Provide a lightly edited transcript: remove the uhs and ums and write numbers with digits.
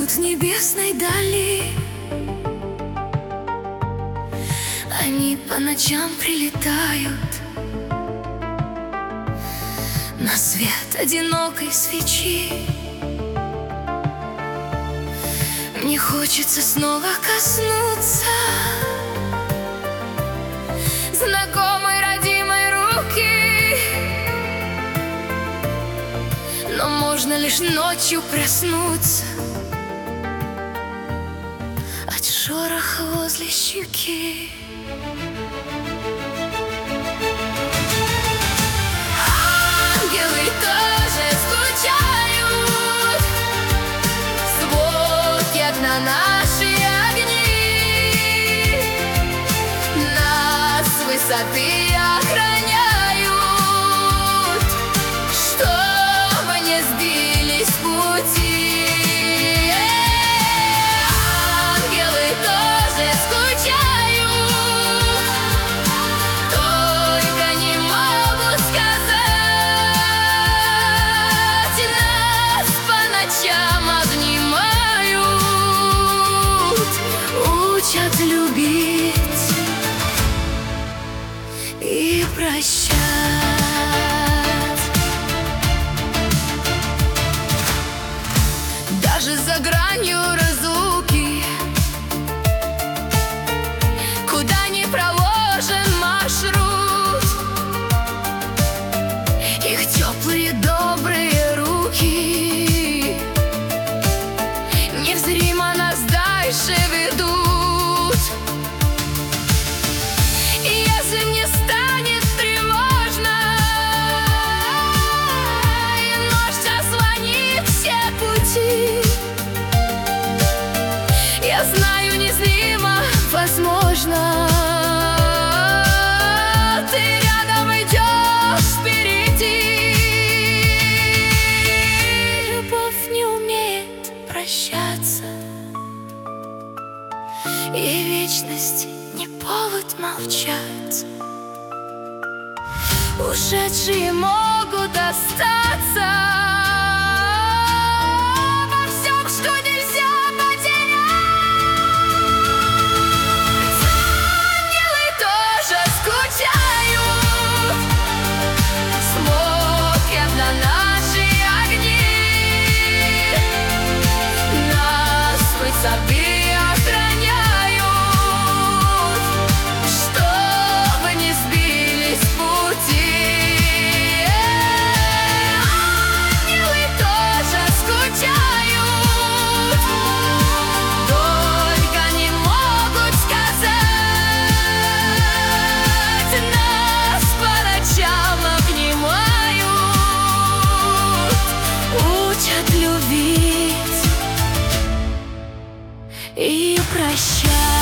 с небесной дали. Они по ночам прилетают на свет одинокой свечи. Мне хочется снова коснуться знакомой родимой руки, но можно лишь ночью проснуться от шороха возле щеки. Ангелы тоже скучают, смотрят на наши огни, нас с высоты охраняют, чтобы не сбились с пути. Ангелы тоже скучают, только не могут сказать, нас по ночам обнимают, учат любить и прощать. Даже за гранью разлуки, куда ни проложен маршрут, их теплые добрые руки невзримо нас дальше ведут. И если мне станет тревожно, и ночь ослонит все пути, я знаю, незримо, возможно, ты рядом идешь впереди. Любовь не умеет прощаться, и вечность не повод молчать. Ушедшие могут остаться во всем, что нельзя потерять. Ангелы тоже скучают, смотрят на наши огни, нас с высоты охраняют, чтобы не сбились с пути. Ангелы тоже скучают, только не могут сказать, нас по ночам обнимают, учат любить и прощать.